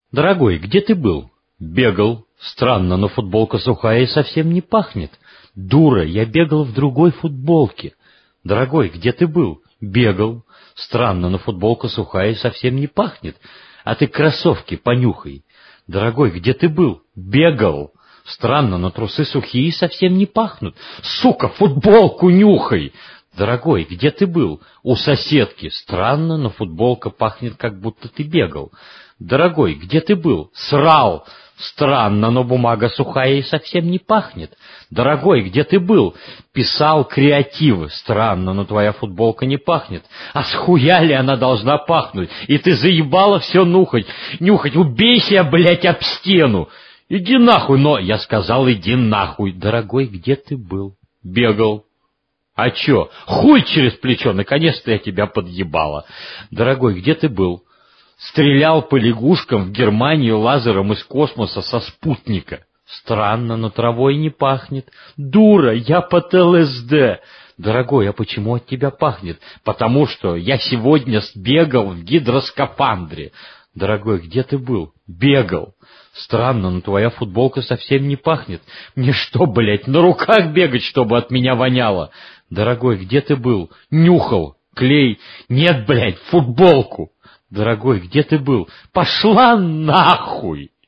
Дорогой, где ты был? Бегал. Странно, но футболка сухая и совсем не пахнет. Дура, я бегал в другой футболке. Дорогой, где ты был? Бегал. Странно, но футболка сухая и совсем не пахнет. А ты кроссовки понюхай. Дорогой, где ты был? Бегал. Странно, но трусы сухие и совсем не пахнут. Сука, футболку нюхай. Дорогой, где ты был? У соседки. Странно, но футболка пахнет, как будто ты бегал. Дорогой, где ты был? Срал. Странно, но бумага сухая и совсем не пахнет. Дорогой, где ты был? Писал креативы. Странно, но твоя футболка не пахнет. А с хуя ли она должна пахнуть? И ты заебала все нюхать. Убейся, блядь, об стену. Иди нахуй, но... Я сказал, иди нахуй. Дорогой, где ты был? Бегал. А чё? Хуй через плечо, наконец-то я тебя подъебала. Дорогой, где ты был? Стрелял по лягушкам в Германию лазером из космоса со спутника. Странно, но травой не пахнет. Дура, я под ЛСД. Дорогой, а почему от тебя пахнет? Потому что я сегодня бегал в гидроскафандре. Дорогой, где ты был? Бегал. Странно, но твоя футболка совсем не пахнет. Мне что, блядь, на руках бегать, чтобы от меня воняло? Дорогой, где ты был? Нюхал. Клей. Нет, блядь, футболку. Дорогой, где ты был? Пошла нахуй!